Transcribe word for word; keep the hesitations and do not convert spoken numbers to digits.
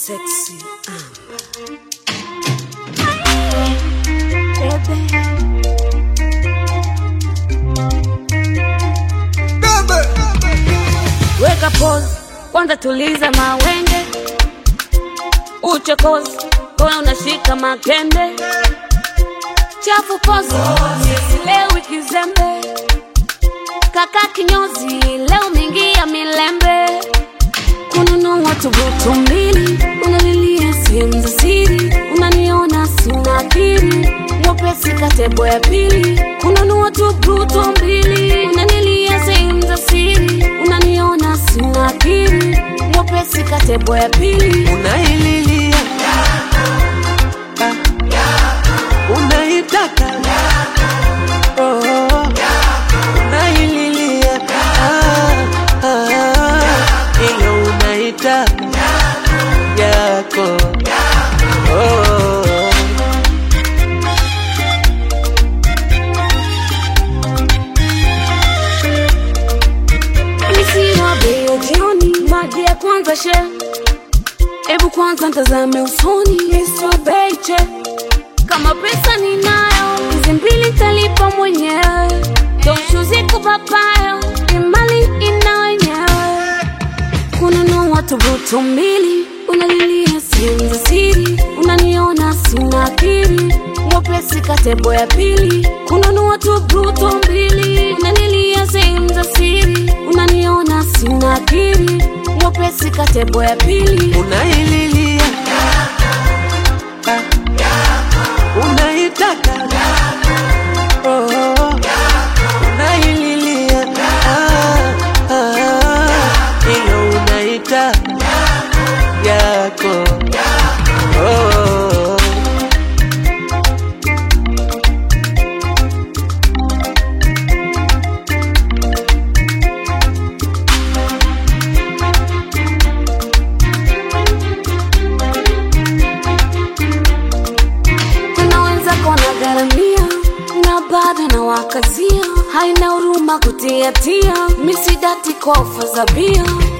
Sexy weka pose, kwanza tuliza mawenge. Uchokozi, kwa unashika makende. Chafu pose, leo ikizembe. Kaka kinyozi, leo mingi ya milembe. Kununua tubutu mbili, unalilia sehemu za siri. Unaniona sina akili, mwepesi katebo ya pili. Kununua tubutu mbili, unanilia sehemu za siri. Unaniona sina akili, mwepesi katebo ya pili. Unaililia unaitaka oh, unaililia ah, ah, ile unaita yako oh. Nisiwa beyo jioni, maji ya kwanza she. Ebu kwanza ntazame usoni, nisiwa beche. Kama pesa ninayo, hizi mbili talipa mwenyewe. Doshuzi kubabayo, imali ina wenyewe. Kununua tubutu mbili, unalilia sehemu za siri. Unaniona sina akili, mwepesi katebo ya pili. Kununua tubutu mbili, unanilia sehemu za siri. Unaniona sina akili, mwepesi katebo ya pili. Unaililia unaitaka oh, unaililia ah, ah, ile unaita yako oh. Na bado na wakazia, haina huruma kutia tia. Misidati kofa za bia.